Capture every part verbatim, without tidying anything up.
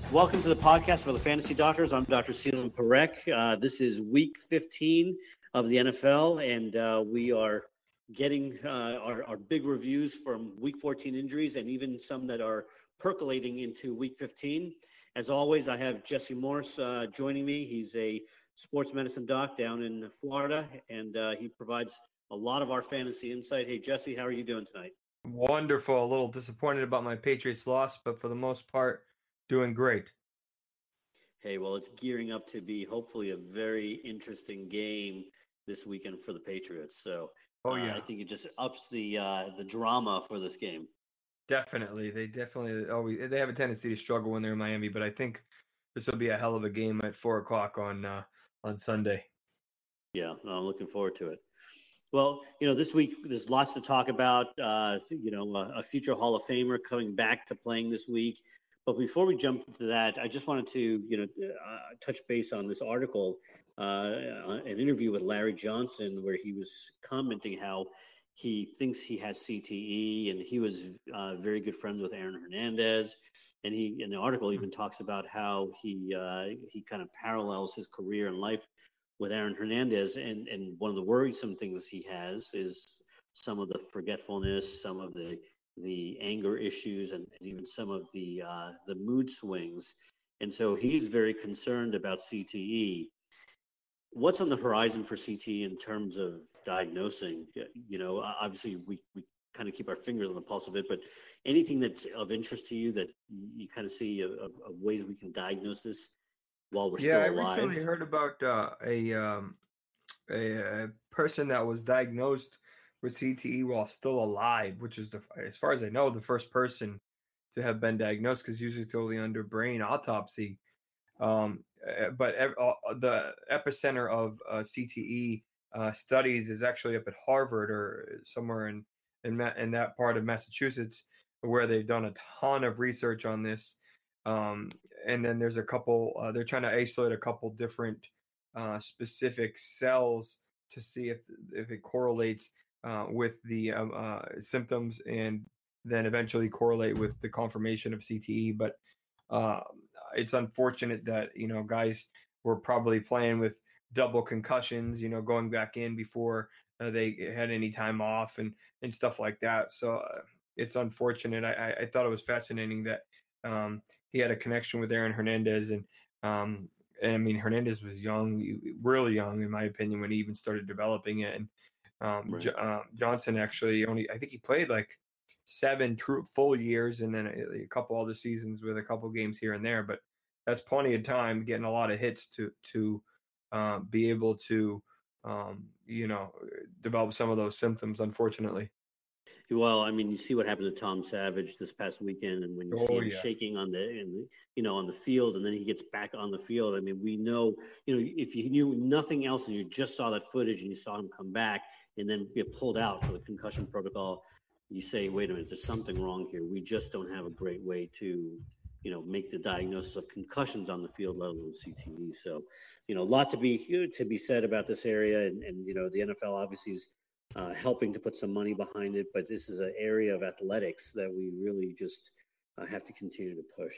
Welcome to the podcast for the Fantasy Doctors. I'm Doctor Seelan Parekh. Uh, this is week fifteen of the N F L, and uh, we are getting uh, our, our big reviews from week fourteen injuries and even some that are percolating into week fifteen. As always, I have Jesse Morse uh, joining me. He's a sports medicine doc down in Florida, and uh, he provides a lot of our fantasy insight. Hey, Jesse, how are you doing tonight? Wonderful. A little disappointed about my Patriots loss, but for the most part, doing great. Hey, well, it's gearing up to be hopefully a very interesting game this weekend for the Patriots. So Oh uh, yeah, I think it just ups the uh, the drama for this game. definitely. They definitely always they have a tendency to struggle when they're in Miami, but I think this will be a hell of a game at four o'clock on uh, on Sunday. Yeah, I'm looking forward to it. Well, you know, this week there's lots to talk about. Uh, you know, a, a future Hall of Famer coming back to playing this week. But before we jump into that, I just wanted to, you know, uh, touch base on this article, uh, an interview with Larry Johnson, where he was commenting how he thinks he has C T E, and he was uh, very good friends with Aaron Hernandez. And he, in the article, even talks about how he uh, he kind of parallels his career and life with Aaron Hernandez, and and one of the worrisome things he has is some of the forgetfulness, some of the the anger issues, and, and even some of the uh, the mood swings. And so he's very concerned about C T E. What's on the horizon for C T E in terms of diagnosing? You know, obviously we, we kind of keep our fingers on the pulse of it, but anything that's of interest to you that you kind of see of, of ways we can diagnose this while we're Yeah, still I alive? recently heard about uh, a, um, a a person that was diagnosed with C T E while still alive, which is the, as far as I know, the first person to have been diagnosed, because usually it's only under brain autopsy. Um, uh, but ev- uh, the epicenter of uh, C T E uh, studies is actually up at Harvard or somewhere in in, Ma- in that part of Massachusetts, where they've done a ton of research on this. Um, and then there's a couple. Uh, they're trying to isolate a couple different uh, specific cells to see if if it correlates uh, with the um, uh, symptoms, and then eventually correlate with the confirmation of C T E. But uh, it's unfortunate that, you know, guys were probably playing with double concussions, you know, going back in before uh, they had any time off and and stuff like that. So uh, it's unfortunate. I, I thought it was fascinating that um, he had a connection with Aaron Hernandez, and um, and I mean, Hernandez was young, really young in my opinion, when he even started developing it. And um, Right. J- uh, Johnson actually only, I think he played like seven true full years, and then a, a couple other seasons with a couple games here and there. But that's plenty of time, getting a lot of hits to to uh, be able to um, you know, develop some of those symptoms. Unfortunately. Well, I mean, you see what happened to Tom Savage this past weekend, and when you see Oh him yeah. shaking on the, in the, you know, on the field, and then he gets back on the field. I mean, we know, you know, if you knew nothing else and you just saw that footage and you saw him come back and then get pulled out for the concussion protocol, you say, wait a minute, there's something wrong here. We just don't have a great way to, you know, make the diagnosis of concussions on the field, let alone C T E. So, you know, a lot to be to be said about this area, and, and you know, the N F L obviously is uh, helping to put some money behind it. But this is an area of athletics that we really just uh, have to continue to push.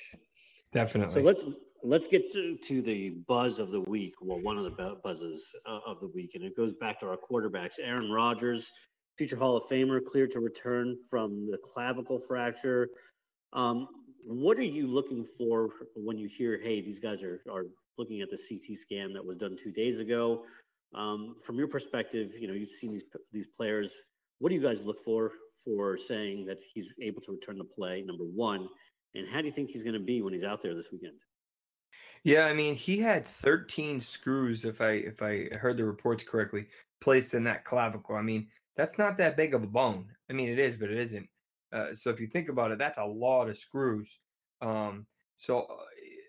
So Definitely. let's let's get to, to the buzz of the week. Well, one of the buzzes uh, of the week, and it goes back to our quarterbacks. Aaron Rodgers, future Hall of Famer, cleared to return from the clavicle fracture. Um, what are you looking for when you hear, hey, these guys are, are looking at the C T scan that was done two days ago? Um, from your perspective, you know, you've seen these these players. What do you guys look for for saying that he's able to return to play? Number one, and how do you think he's going to be when he's out there this weekend? Yeah, I mean, he had thirteen screws, if I if I heard the reports correctly, placed in that clavicle. I mean, that's not that big of a bone. I mean, it is, but it isn't. Uh, so if you think about it, that's a lot of screws. Um, so uh,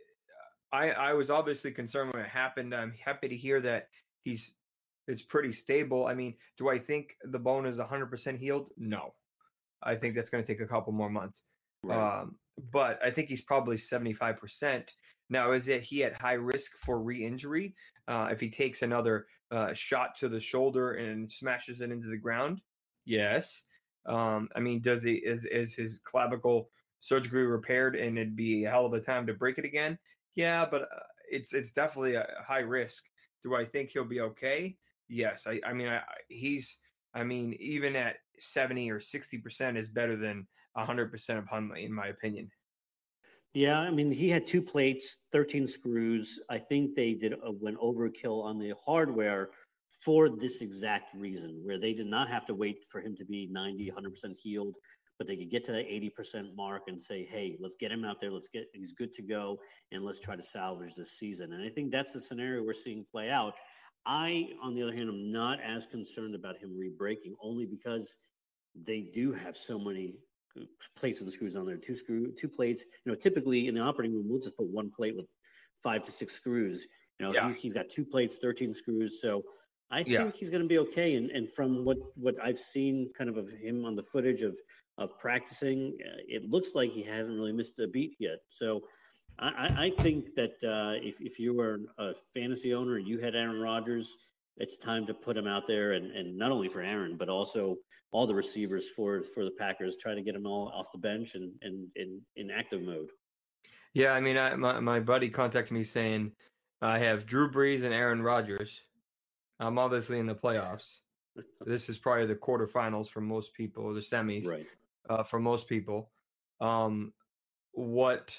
I I was obviously concerned when it happened. I'm happy to hear that he's it's pretty stable. I mean, do I think the bone is one hundred percent healed? No. I think that's going to take a couple more months. Right. Um, but I think he's probably seventy-five percent. Now, is it he at high risk for re-injury uh, if he takes another uh, shot to the shoulder and smashes it into the ground? Yes. Um, I mean, does he is is his clavicle surgically repaired and it'd be a hell of a time to break it again. Yeah, but uh, it's it's definitely a high risk. Do I think he'll be okay? Yes. I, I mean, I, he's, I mean, even at seventy or sixty percent is better than one hundred percent of Hundley, in my opinion. Yeah, I mean, he had two plates, thirteen screws. I think they did a, went overkill on the hardware for this exact reason, where they did not have to wait for him to be ninety, one hundred percent healed, but they could get to that eighty percent mark and say, hey, let's get him out there. Let's get, he's good to go. And let's try to salvage this season. And I think that's the scenario we're seeing play out. I, on the other hand, am not as concerned about him re-breaking, only because they do have so many plates with the screws on there. Two screw, two plates. You know, typically in the operating room, we'll just put one plate with five to six screws. You know, yeah. he, he's got two plates, thirteen screws. So I yeah. think he's going to be okay. And and from what, what I've seen kind of of him on the footage of, of practicing, uh, it looks like he hasn't really missed a beat yet. So I, I think that uh, if, if you were a fantasy owner and you had Aaron Rodgers, it's time to put him out there, and, and not only for Aaron, but also all the receivers for for the Packers, try to get them all off the bench and, and, and in active mode. Yeah, I mean, I, my, my buddy contacted me saying I have Drew Brees and Aaron Rodgers. I'm obviously in the playoffs. This is probably the quarterfinals for most people, or the semis, right? Uh, for most people. Um, what,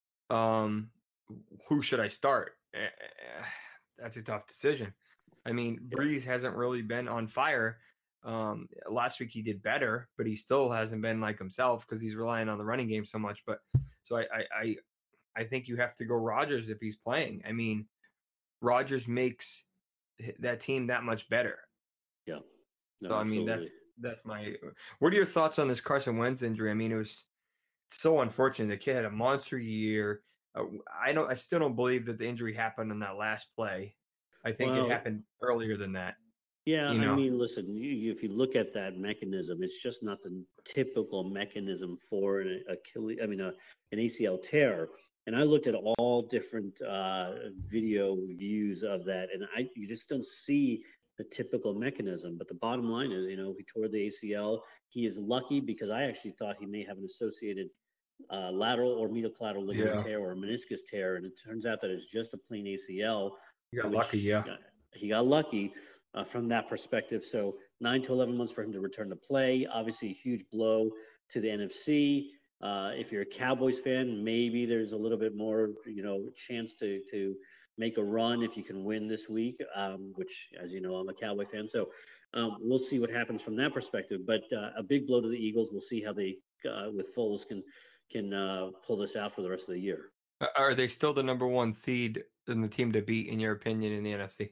um, who should I start? That's a tough decision. I mean, Brees hasn't really been on fire. Um, last week he did better, but he still hasn't been like himself because he's relying on the running game so much. But so I, I, I, I think you have to go Rodgers if he's playing. I mean, Rodgers makes that team that much better. Yeah. No, so I mean, absolutely. that's that's my. What are your thoughts on this Carson Wentz injury? I mean, it was so unfortunate. The kid had a monster year. Uh, I don't. I still don't believe that the injury happened on that last play. I think well, it happened earlier than that. Yeah, you know? I mean, listen, you, if you look at that mechanism, it's just not the typical mechanism for an Achilles, I mean, a, an A C L tear. And I looked at all different uh, video views of that, and I you just don't see the typical mechanism. But the bottom line is, you know, he tore the A C L. He is lucky because I actually thought he may have an associated uh, lateral or medial collateral ligament yeah. tear or a meniscus tear, and it turns out that it's just a plain A C L. He got lucky, yeah. Got, he got lucky uh, from that perspective. So nine to eleven months for him to return to play. Obviously, a huge blow to the N F C. Uh, if you're a Cowboys fan, maybe there's a little bit more, you know, chance to to make a run if you can win this week. Um, which, as you know, I'm a Cowboy fan, so um, we'll see what happens from that perspective. But uh, a big blow to the Eagles. We'll see how they, uh, with Foles, can can uh, pull this out for the rest of the year. Are they still the number one seed in the team to beat, in your opinion, in the N F C?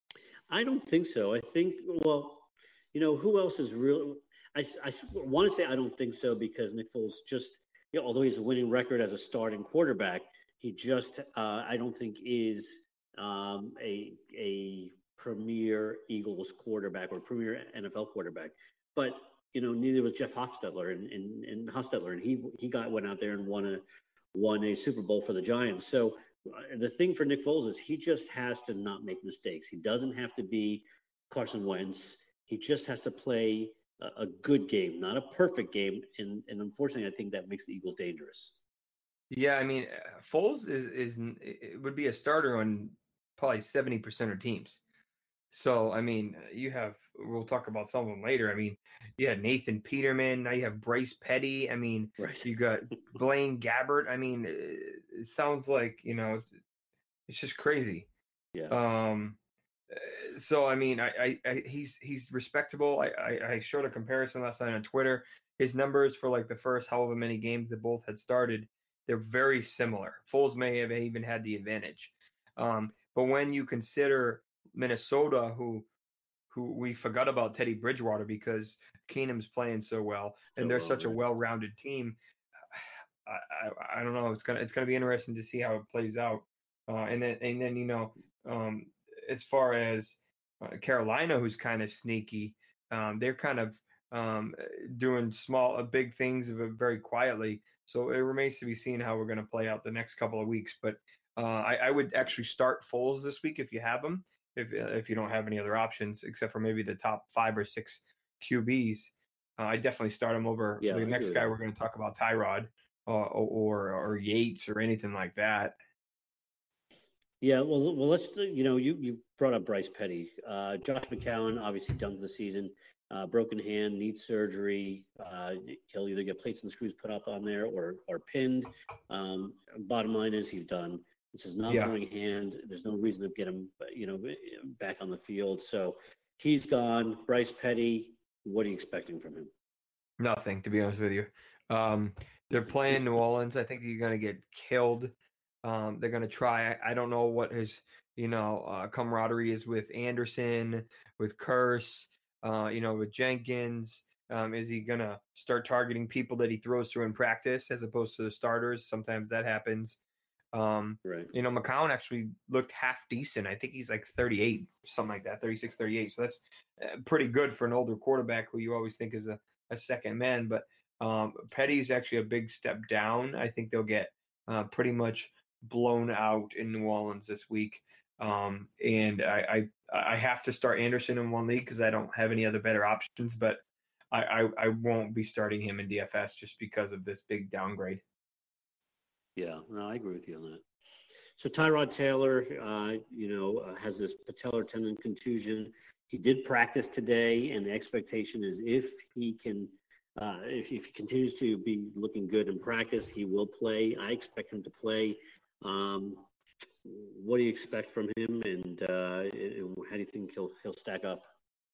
I don't think so. I think, well, you know, who else is real? I, I want to say I don't think so because Nick Foles just, you know, although he has a winning record as a starting quarterback, he just, uh, I don't think is um, a a premier Eagles quarterback or premier N F L quarterback. But, you know, neither was Jeff Hostetler, and, and, and Hostetler, and he he got went out there and won a won a Super Bowl for the Giants. So uh, the thing for Nick Foles is he just has to not make mistakes. He doesn't have to be Carson Wentz. He just has to play a, a good game, not a perfect game. And, and unfortunately, I think that makes the Eagles dangerous. Yeah, I mean, Foles is is it would be a starter on probably seventy percent of teams. So, I mean, you have, we'll talk about some of them later. I mean, you had Nathan Peterman. Now you have Bryce Petty. I mean, right. You got Blaine Gabbert. I mean, it sounds like, you know, it's just crazy. Yeah. Um. So, I mean, I, I, I he's he's respectable. I, I, I showed a comparison last night on Twitter. His numbers for like the first however many games that both had started, they're very similar. Foles may have even had the advantage. Um. But when you consider Minnesota, who who we forgot about Teddy Bridgewater because Keenum's playing so well, and they're such a well-rounded team. I, I, I don't know. It's gonna it's gonna be interesting to see how it plays out. Uh, and then and then you know, um, as far as uh, Carolina, who's kind of sneaky, um, they're kind of um, doing small, uh, big things very quietly. So it remains to be seen how we're going to play out the next couple of weeks. But uh, I, I would actually start Foles this week if you have him. If if you don't have any other options except for maybe the top five or six Q Bs, uh, I definitely start him over yeah, the next guy we're going to talk about, Tyrod. or or, or Yates or anything like that. Yeah, well, well, let's you know you you brought up Bryce Petty, uh, Josh McCown, obviously done for the season, uh, broken hand, needs surgery. Uh, he'll either get plates and screws put up on there or or pinned. Um, bottom line is he's done. It's his non-throwing yeah. hand. There's no reason to get him, you know, back on the field. So he's gone. Bryce Petty, what are you expecting from him? Nothing, to be honest with you. Um, they're playing New Orleans. I think you're going to get killed. Um, they're going to try. I, I don't know what his, you know, uh, camaraderie is with Anderson, with Curse, uh, you know, with Jenkins. Um, is he going to start targeting people that he throws to in practice as opposed to the starters? Sometimes that happens. Um, right. You know, McCown actually looked half decent. I think he's like thirty-eight, something like that, thirty-six, thirty-eight. So that's pretty good for an older quarterback who you always think is a, a second man. But um, Petty's actually a big step down. I think they'll get uh, pretty much blown out in New Orleans this week. Um, and I, I I have to start Anderson in one league because I don't have any other better options. But I, I, I won't be starting him in D F S just because of this big downgrade. Yeah, no, I agree with you on that. So Tyrod Taylor, uh, you know, uh, has this patellar tendon contusion. He did practice today, and the expectation is if he can, uh, if, if he continues to be looking good in practice, he will play. I expect him to play. Um, what do you expect from him, and, uh, and how do you think he'll he'll stack up?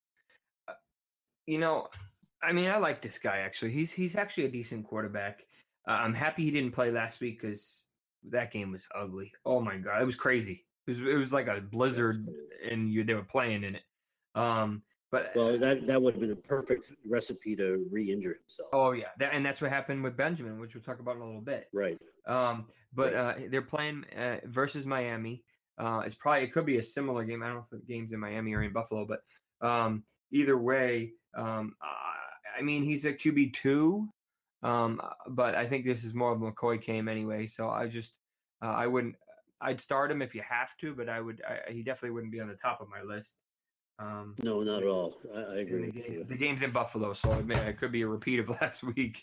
You know, I mean, I like this guy actually. He's he's actually a decent quarterback. Uh, I'm happy he didn't play last week because that game was ugly. Oh my god, it was crazy. It was it was like a blizzard, and you they were playing in it. Um, but well, that that would have been a perfect recipe to re-injure himself. Oh yeah, that, and that's what happened with Benjamin, which we'll talk about in a little bit. Right. Um, but right. Uh, they're playing uh, versus Miami. Uh, it's probably it could be a similar game. I don't know if the game's in Miami or in Buffalo, but um, either way, um, I mean he's a Q B two. Um, but I think this is more of a McCoy game anyway. So I just, uh, I wouldn't, I'd start him if you have to, but I would, I, he definitely wouldn't be on the top of my list. Um, no, not at all. I, I agree with game, you. The game's in Buffalo, so it, may, it could be a repeat of last week.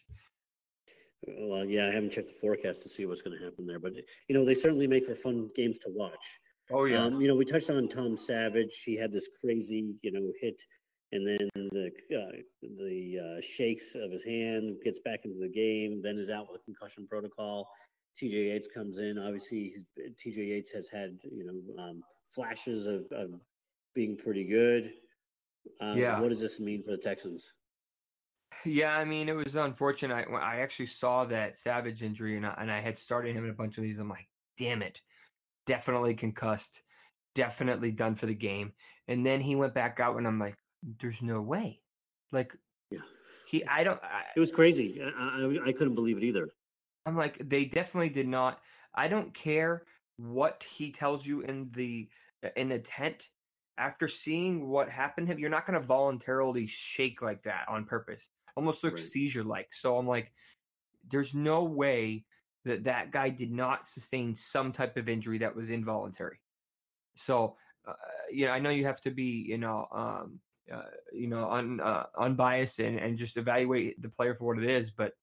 Well, yeah, I haven't checked the forecast to see what's going to happen there, but you know, they certainly make for fun games to watch. Oh yeah. Um, you know, we touched on Tom Savage. He had this crazy, you know, hit. And then the uh, the uh, shakes of his hand, gets back into the game, then is out with a concussion protocol. T J Yates comes in. Obviously, T J Yates has had you know um, flashes of, of being pretty good. Um, yeah. What does this mean for the Texans? Yeah, I mean, it was unfortunate. I, I actually saw that Savage injury, and I, and I had started him in a bunch of these. I'm like, damn it, definitely concussed, definitely done for the game. And then he went back out, and I'm like, there's no way. Like, yeah, he, I don't, I, it was crazy. I, I, I couldn't believe it either. I'm like, they definitely did not. I don't care what he tells you in the, in the tent. After seeing what happened to him, you're not going to voluntarily shake like that on purpose. Almost looks right. seizure-like. So I'm like, there's no way that that guy did not sustain some type of injury that was involuntary. So, uh, you know, I know you have to be, you know, um, Uh, you know, un, uh, unbiased and, and just evaluate the player for what it is. But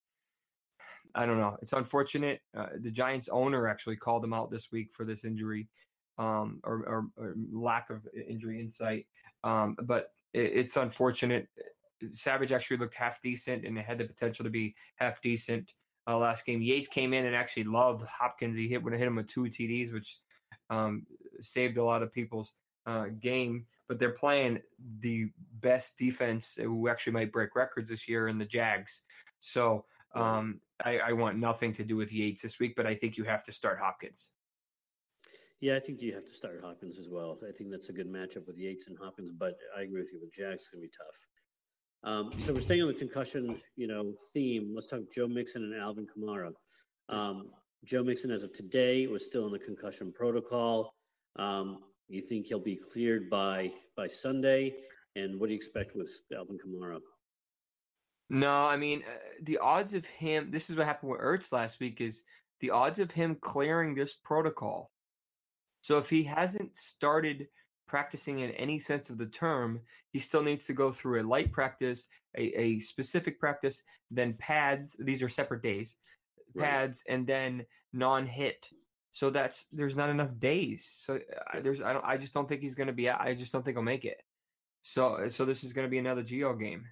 I don't know. It's unfortunate. Uh, the Giants owner actually called him out this week for this injury um, or, or, or lack of injury insight. Um, but it, it's unfortunate. Savage actually looked half decent and had the potential to be half decent uh, last game. Yates came in and actually loved Hopkins. He hit, hit him with two T Ds, which um, saved a lot of people's uh, game. But they're playing the best defense who actually might break records this year in the Jags. So um, I, I want nothing to do with Yates this week, but I think you have to start Hopkins. Yeah, I think you have to start Hopkins as well. I think that's a good matchup with Yates and Hopkins, but I agree with you with Jags. It's going to be tough. Um, so we're staying on the concussion, you know, theme. Let's talk Joe Mixon and Alvin Kamara. Um, Joe Mixon, as of today, was still in the concussion protocol. Um, You think he'll be cleared by by Sunday? And what do you expect with Alvin Kamara? No, I mean, uh, the odds of him, this is what happened with Ertz last week, is the odds of him clearing this protocol. So if he hasn't started practicing in any sense of the term, he still needs to go through a light practice, a, a specific practice, then pads. These are separate days right. pads, and then non-hit. So that's there's not enough days. So uh, there's I don't I just don't think he's going to be. I just don't think he'll make it. So so this is going to be another Gio game.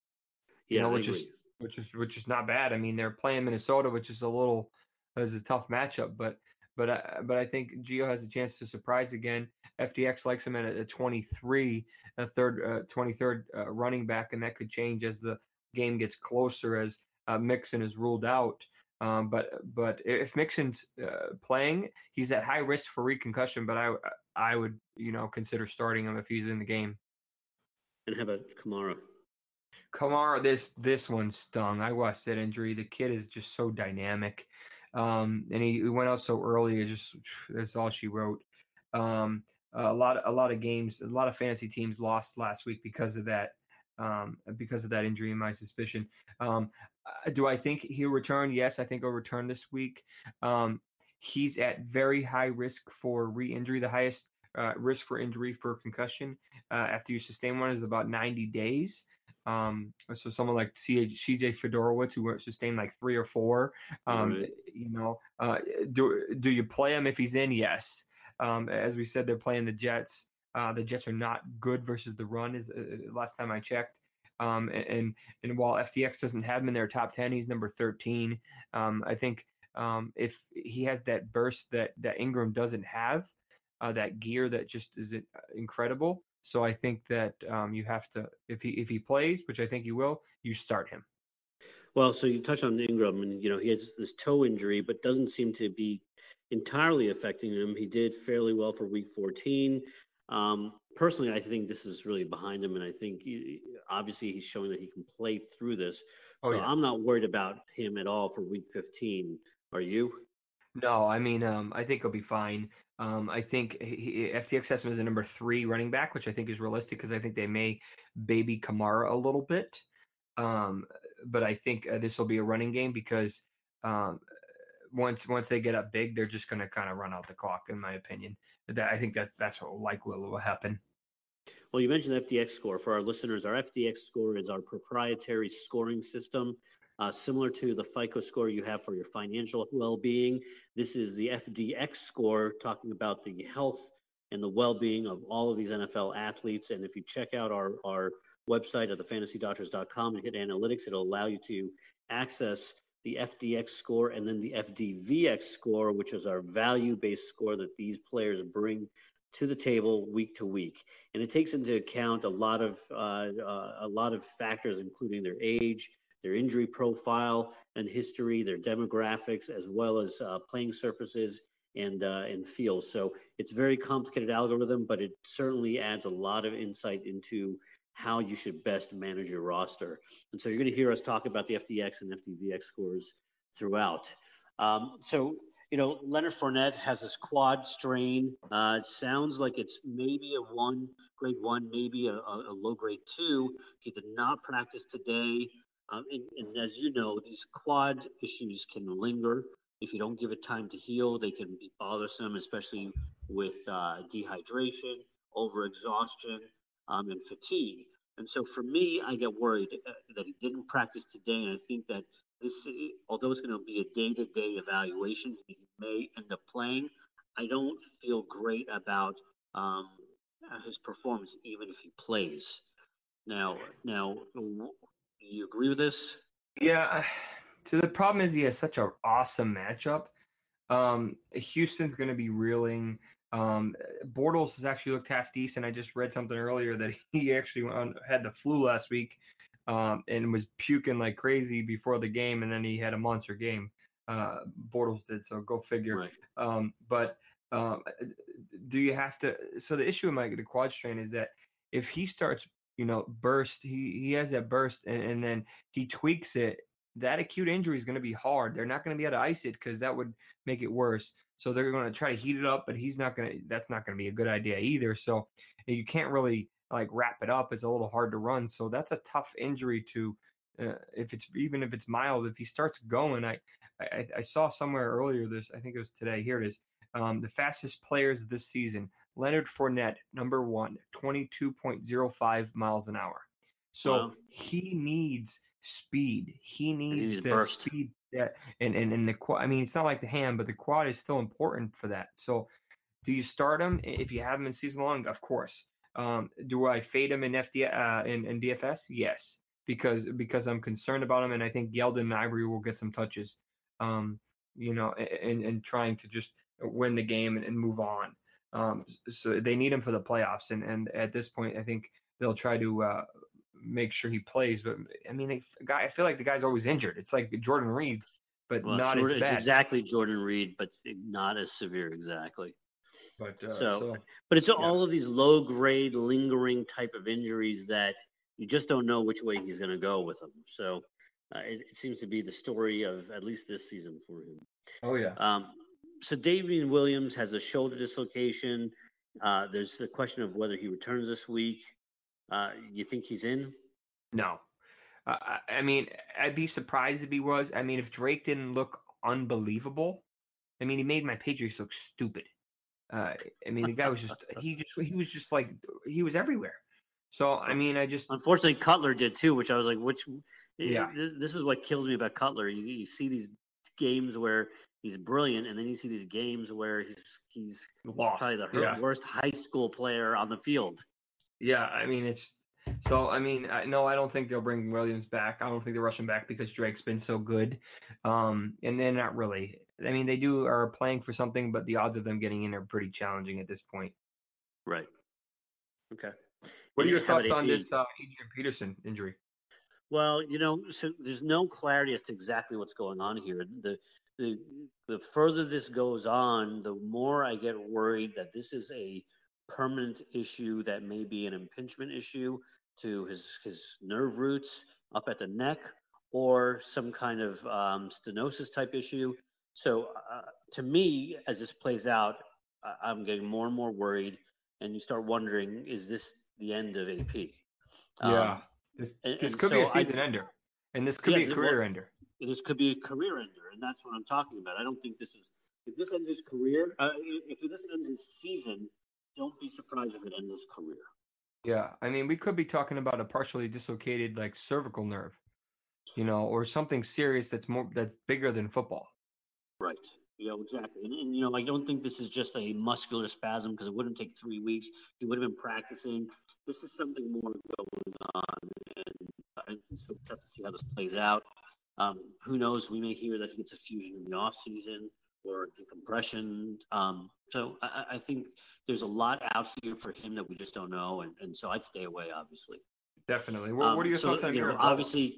You Yeah, know, I which agree. is which is which is not bad. I mean, they're playing Minnesota, which is a little is a tough matchup, but but uh, but I think Gio has a chance to surprise again. F D X likes him at a twenty-three, a third, uh, twenty-third uh, running back, and that could change as the game gets closer as uh, Mixon is ruled out. Um, but but if Mixon's uh, playing, he's at high risk for reconcussion. But I I would you know consider starting him if he's in the game. And how about Kamara? Kamara, this this one stung. I watched that injury. The kid is just so dynamic, um, and he, he went out so early. It just that's all she wrote. Um, a lot a lot of games, a lot of fantasy teams lost last week because of that. Um, because of that injury, in my suspicion. Um, do I think he'll return? Yes, I think he'll return this week. Um, he's at very high risk for re-injury. The highest uh, risk for injury for concussion uh, after you sustain one is about ninety days. Um, so someone like C J Fedorowicz, who sustained like three or four, um, Right. you know, uh, do do you play him if he's in? Yes. Um, as we said, they're playing the Jets. Uh, the Jets are not good versus the run. Is uh, last time I checked. Um, and and while F D X doesn't have him in their top ten, he's number thirteen. Um, I think um, if he has that burst that that Ingram doesn't have, uh, that gear that just is incredible. So I think that um, you have to, if he if he plays, which I think he will, you start him. Well, so you touched on Ingram, and you know he has this toe injury, but doesn't seem to be entirely affecting him. He did fairly well for Week fourteen. Um, personally, I think this is really behind him, and I think he, obviously he's showing that he can play through this. So Oh yeah. I'm not worried about him at all for Week fifteen. Are you? No, I mean, um, I think he'll be fine. Um, I think he, F T X has him as a number three running back, which I think is realistic because I think they may baby Kamara a little bit. Um, but I think uh, this will be a running game because um, once once they get up big, they're just going to kind of run out the clock, in my opinion. That I think that's that's what likely will happen. Well, you mentioned F D X score. For our listeners, our F D X score is our proprietary scoring system, uh, similar to the FICO score you have for your financial well-being. This is the F D X score, talking about the health and the well-being of all of these N F L athletes. And if you check out our, our website at the fantasy doctors dot com and hit analytics, it'll allow you to access the F D X score and then the F D V X score, which is our value-based score that these players bring to the table week to week, and it takes into account a lot of uh, uh, a lot of factors, including their age, their injury profile and history, their demographics, as well as uh, playing surfaces and uh, and fields. So it's a very complicated algorithm, but it certainly adds a lot of insight into how you should best manage your roster. And so you're going to hear us talk about the F D X and F D V X scores throughout. Um, so. You know, Leonard Fournette has this quad strain. Uh, it sounds like it's maybe a one, grade one, maybe a, a, a low grade two. He did not practice today. Um, and, and as you know, these quad issues can linger. If you don't give it time to heal, they can be bothersome, especially with uh, dehydration, overexhaustion, um, and fatigue. And so for me, I get worried uh, that he didn't practice today. And I think that this, although it's going to be a day-to-day evaluation, he may end up playing. I don't feel great about um, his performance, even if he plays. Now, now, do you agree with this? Yeah. So the problem is he has such an awesome matchup. Um, Houston's going to be reeling. Um, Bortles has actually looked half decent. I just read something earlier that he actually went on, had the flu last week. Um, and was puking like crazy before the game, and then he had a monster game. Uh, Bortles did, so go figure. Right. Um, but um, do you have to? So the issue with my the quad strain is that if he starts, you know, burst, he he has that burst, and, and then he tweaks it. That acute injury is going to be hard. They're not going to be able to ice it because that would make it worse. So they're going to try to heat it up, but he's not going to. That's not going to be a good idea either. So you can't really like wrap it up. It's a little hard to run. So that's a tough injury to, uh, if it's even if it's mild, if he starts going, I, I, I saw somewhere earlier this, I think it was today. Here it is. Um, the fastest players this season, Leonard Fournette, number one, twenty-two point oh five miles an hour. So Wow. he needs speed. He needs needs the burst. speed Yeah, and and and the quad. I mean, it's not like the ham, but the quad is still important for that. So, do you start him if you have him in season long? Of course. Um, do I fade him in F D uh, in, in D F S? Yes, because because I'm concerned about him, and I think Yeldon and Ivory will get some touches. Um, you know, and and trying to just win the game and, and move on. Um, so they need him for the playoffs, and and at this point, I think they'll try to uh, make sure he plays. But I mean, they, guy, I feel like the guy's always injured. It's like Jordan Reed, but Well, not sure, as it's bad. exactly Jordan Reed, but not as severe, exactly. But uh, So, so but it's yeah, all of these low grade, lingering type of injuries that you just don't know which way he's going to go with them. So, uh, it, it seems to be the story of at least this season for him. oh yeah, Um, so, Davian Williams has a shoulder dislocation. Uh, there's the question of whether he returns this week. Uh, you think he's in? no. Uh, I I mean, I'd be surprised if he was. I mean, if Drake didn't look unbelievable, I mean, he made my Patriots look stupid. Uh, I mean, the guy was just he just he was just like he was everywhere. So I Well, mean, I just unfortunately, Cutler did too, which I was like, which yeah this, this is what kills me about Cutler. You, you see these games where he's brilliant, and then you see these games where he's he's probably lost. the hurt, Yeah, worst high school player on the field. yeah. I mean, it's so. I mean, I, no, I don't think they'll bring Williams back. I don't think they're rushing back because Drake's been so good. Um, and they're not really. I mean, they do are playing for something, but the odds of them getting in are pretty challenging at this point. Right. Okay. What are And your how about thoughts on A P? this uh, Adrian Peterson injury? Well, you know, so there's no clarity as to exactly what's going on here. The the the further this goes on, the more I get worried that this is a permanent issue that may be an impingement issue to his his nerve roots up at the neck, or some kind of um, stenosis type issue. So uh, to me, as this plays out, I- I'm getting more and more worried, and you start wondering, is this the end of A P? Yeah, Um, this and, this and could be a so I season ender, and this could yeah, be a th- well, career ender. this could be a career ender, and that's what I'm talking about. I don't think this is if this ends his career. Uh, if this ends his season, don't be surprised if it ends his career. Yeah, I mean, we could be talking about a partially dislocated like cervical nerve, you know, or something serious that's more that's bigger than football. Right. Yeah, exactly. And, and you know, I don't think this is just a muscular spasm because it wouldn't take three weeks. He would have been practicing. This is something more going on, and, and so we'll have to see how this plays out. Um, who knows? We may hear that he gets a fusion in the off season or decompression. Um, so I, I think there's a lot out here for him that we just don't know, and, and so I'd stay away, obviously. Definitely. What What are Um, your thoughts so on you Amir know, Abdullah? obviously,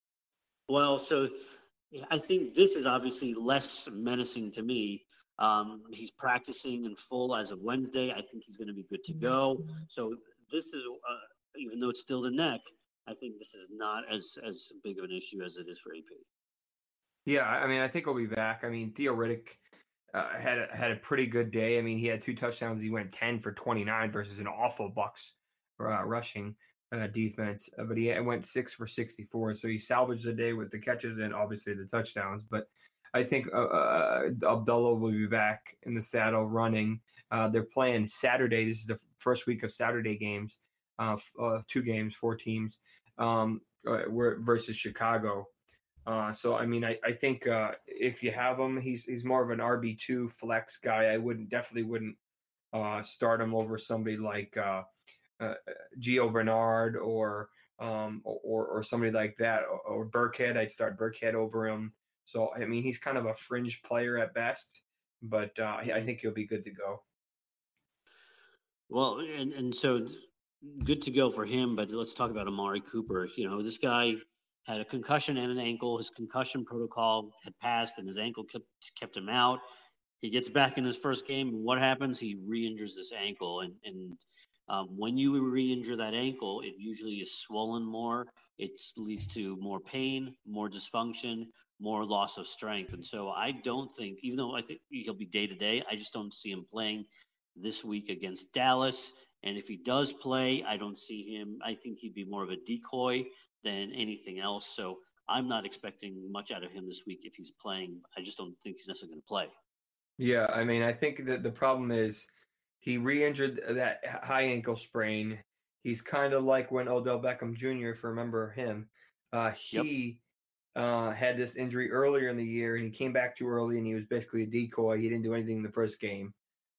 well, so yeah, I think this is obviously less menacing to me. Um, he's practicing in full as of Wednesday. I think he's going to be good to go. So this is, uh, even though it's still the neck, I think this is not as as big of an issue as it is for A P. Yeah, I mean, I think he'll be back. I mean, Theo Riddick uh, had a, had a pretty good day. I mean, he had two touchdowns. He went ten for twenty-nine versus an awful Bucks uh, rushing uh, defense, uh, but he went six for sixty-four. So he salvaged the day with the catches and obviously the touchdowns. But I think uh, uh, Abdullah will be back in the saddle running. Uh, they're playing Saturday. This is the first week of Saturday games, uh, uh, two games, four teams, um, uh, versus Chicago. Uh, so I mean, I, I think uh, if you have him, he's he's more of an R B two flex guy. I wouldn't definitely wouldn't uh, start him over somebody like uh, uh, Gio Bernard or um, or or somebody like that or, or Burkhead. I'd start Burkhead over him. So I mean, he's kind of a fringe player at best, but uh, I think he'll be good to go. Well, and and so good to go for him. But let's talk about Amari Cooper. You know, this guy had a concussion and an ankle. His concussion protocol had passed, and his ankle kept kept him out. He gets back in his first game, and what happens? He re-injures this ankle, and and um, when you re-injure that ankle, it usually is swollen more. It leads to more pain, more dysfunction, more loss of strength. And so I don't think, even though I think he'll be day to day, I just don't see him playing this week against Dallas. And if he does play, I don't see him. I think he'd be more of a decoy than anything else. So I'm not expecting much out of him this week if he's playing. I just don't think he's necessarily going to play. Yeah, I mean, I think that the problem is he re-injured that high ankle sprain. He's kind of like when Odell Beckham Junior, if you remember him, uh, Yep. he uh, had this injury earlier in the year, and he came back too early, and he was basically a decoy. He didn't do anything in the first game.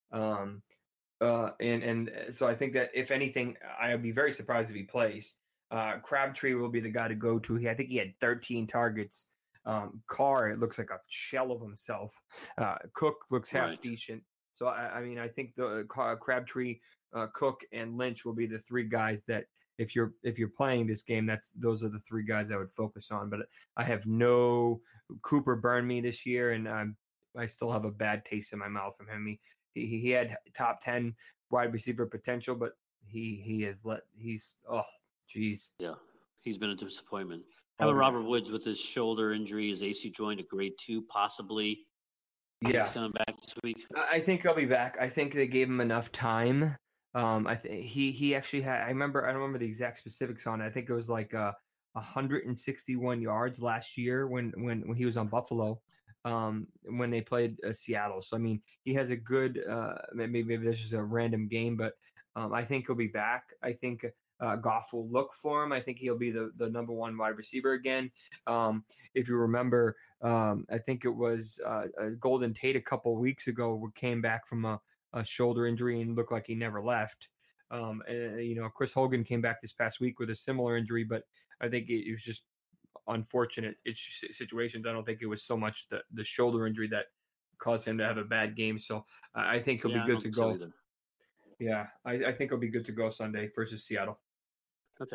Um, uh, and and so I think that if anything, I would be very surprised if he plays. Uh, Crabtree will be the guy to go to. He, I think he had thirteen targets. Um, Carr, it looks like a shell of himself. Uh, Cook looks half Right. decent. So I, I mean, I think the uh, Crabtree, uh, Cook, and Lynch will be the three guys that if you're if you're playing this game, that's those are the three guys I would focus on. But I have no Cooper burned me this year, and I'm I still have a bad taste in my mouth from him. He he, he had top ten wide receiver potential, but he he has let he's oh geez. Yeah, he's been a disappointment. How Oh about yeah. Robert Woods with his shoulder injury, his A C joint, a grade two, possibly? Yeah, He's coming back this week. I think he'll be back. I think they gave him enough time. Um, I think he he actually had. I remember. I don't remember the exact specifics on it. I think it was like uh, one hundred sixty-one yards last year when when when he was on Buffalo. Um, when they played uh, Seattle. So I mean, he has a good. Uh, maybe maybe this is a random game, but um, I think he'll be back. I think uh, Goff will look for him. I think he'll be the the number one wide receiver again. Um, if you remember. Um, I think it was uh, Golden Tate a couple weeks ago came back from a, a shoulder injury and looked like he never left. Um, and, you know, Chris Hogan came back this past week with a similar injury, but I think it, it was just unfortunate situations. I don't think it was so much the, the shoulder injury that caused him to have a bad game. So uh, I think he'll Yeah, be good to go. So yeah, I, I think he'll be good to go Sunday versus Seattle. Okay.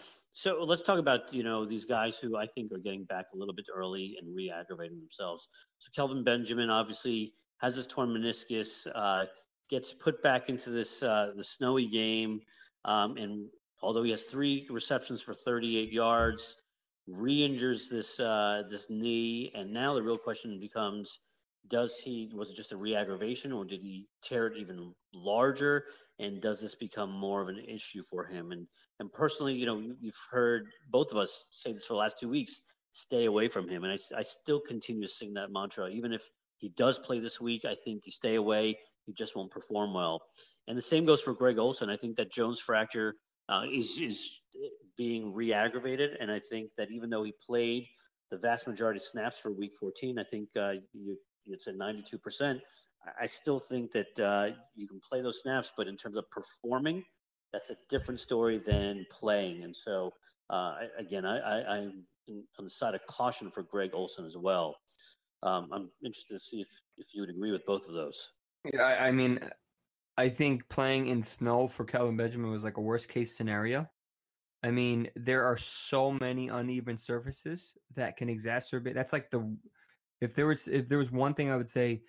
So let's talk about, you know, these guys who I think are getting back a little bit early and re-aggravating themselves. So Kelvin Benjamin obviously has this torn meniscus, uh, gets put back into this uh, the snowy game, um, and although he has three receptions for thirty-eight yards, re-injures this uh, this knee, and now the real question becomes: Does he was it just a re-aggravation, or did he tear it even larger? And does this become more of an issue for him? And and personally, you know, you've heard both of us say this for the last two weeks: stay away from him. And I, I still continue to sing that mantra, even if he does play this week. I think you stay away. He just won't perform well. And the same goes for Greg Olsen. I think that Jones fracture uh, is is being re-aggravated, and I think that even though he played the vast majority of snaps for Week fourteen, I think uh, you it's at ninety-two percent. I still think that uh, you can play those snaps, but in terms of performing, that's a different story than playing. And so, uh, I, again, I, I, I'm on the side of caution for Greg Olsen as well. Um, I'm interested to see if, if you would agree with both of those. Yeah, I, I mean, I think playing in snow for Kelvin Benjamin was like a worst case scenario. I mean, there are so many uneven surfaces that can exacerbate. That's like the if there was if there was one thing I would say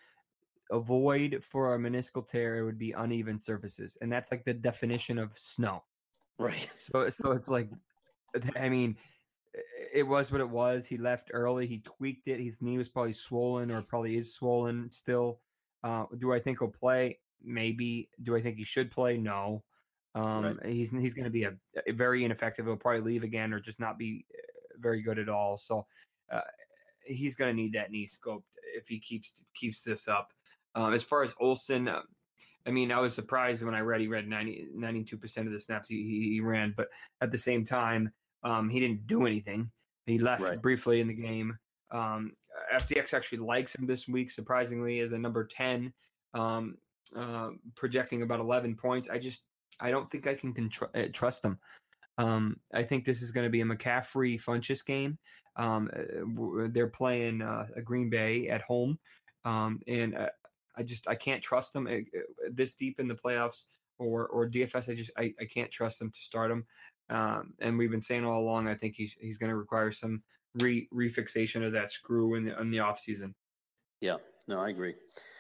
avoid for a meniscal tear, it would be uneven surfaces, and that's like the definition of snow. Right. So so it's like, I mean, it was what it was. He left early. He tweaked it. His knee was probably swollen, or probably is swollen still. Uh, do I think he'll play? Maybe. Do I think he should play? No. Um, right. He's he's going to be a, a very ineffective. He'll probably leave again, or just not be very good at all. So uh, he's going to need that knee scoped if he keeps keeps this up. Um, as far as Olsen, uh, I mean, I was surprised when I read he read ninety, ninety-two percent of the snaps he, he, he ran, but at the same time, um, he didn't do anything. He left right. briefly in the game. Um, F T X actually likes him this week, surprisingly, as a number ten, um, uh, projecting about eleven points. I just I don't think I can contr- trust him. Um, I think this is going to be a McCaffrey Funchess game. Um, they're playing uh, a Green Bay at home, um, and uh, I just I can't trust them this deep in the playoffs or or D F S. I just I, I can't trust them to start him. Um, and we've been saying all along, I think he's he's going to require some re refixation of that screw in the in the off season. Yeah, no, I agree.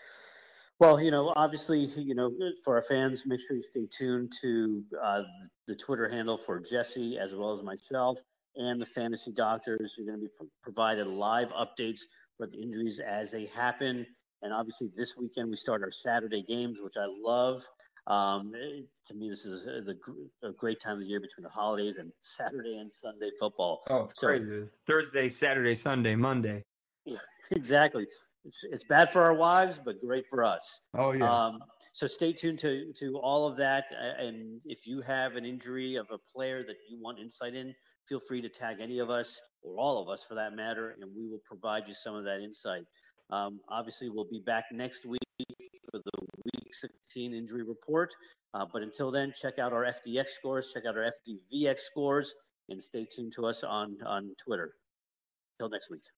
Well, you know, obviously, you know, for our fans, make sure you stay tuned to uh, the Twitter handle for Jesse as well as myself and the Fantasy Doctors. You're going to be pro- provided live updates for the injuries as they happen. And obviously, this weekend we start our Saturday games, which I love. Um, it, to me, this is a, a great time of the year between the holidays and Saturday and Sunday football. Oh, it's so, crazy. Thursday, Saturday, Sunday, Monday. Yeah, exactly. it's it's bad for our wives, but great for us. Oh yeah. Um, so stay tuned to to all of that. And if you have an injury of a player that you want insight in, feel free to tag any of us or all of us for that matter, and we will provide you some of that insight. Um, obviously, we'll be back next week for the Week sixteen injury report. Uh, but until then, check out our F D X scores, check out our F D V X scores, and stay tuned to us on on Twitter. Until next week.